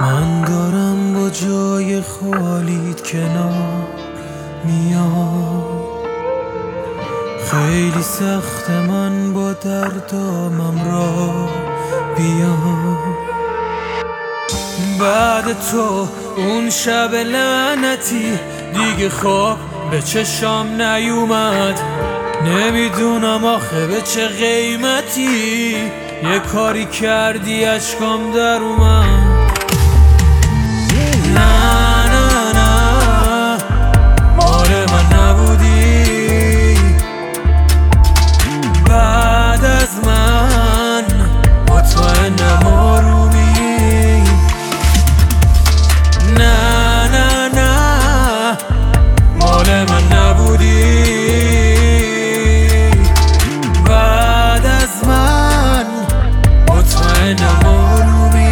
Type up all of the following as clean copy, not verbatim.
من دارم با جای خالیت کنار میام، خیلی سخت من با دردامم را بیام. بعد تو اون شب لعنتی دیگه خواب به چشام نیومد، نمیدونم آخه به چه قیمتی یه کاری کردی اشکام در اومد. نه نه نه مال من نبودی، بعد از من مطمئنم آرومی. نه نه نه مال من نبودی، بعد از من مطمئنم آرومی.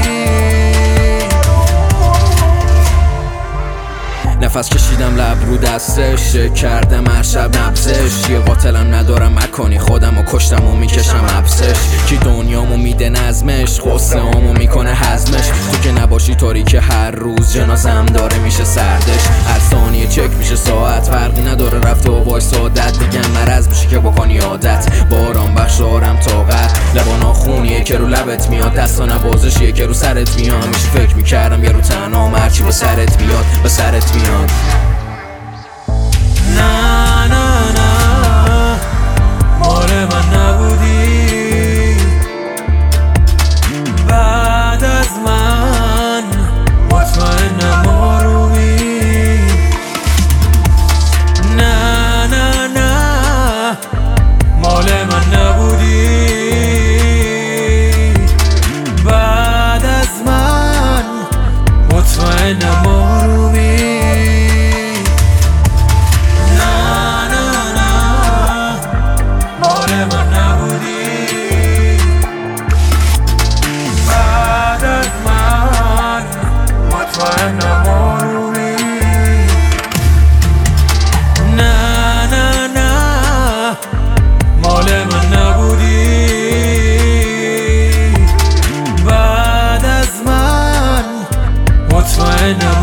نفس کشیدم لب رو دستش، کردم هر شب نبزش. یه قاتلم ندارم مکنی، خودم و کشتم و میکشم حبسش. کی دنیامو میده نظمش، غصه هامو میکنه هضمش. تو که نباشی طوری که هر روز جنازم داره میشه سردش. هر ثانیه چک میشه ساعت، فرقی نداره رفته و وای سادت. دیگه مرض میشه که بکنی عادت، باران بخشارم طاقت. لبا ناخونیه که رو لبت میاد، دستا نوازشیه که رو سرت میاد. میشه فکر میکردم یه رو تنها هرچی با سرت بیاد به سرت میاد. نه نه نه مال من نبودی، بعد از من مطمئنم آرومی. نه نه نه مال من نبودی، بعد از من مطمئنم آرومی. I know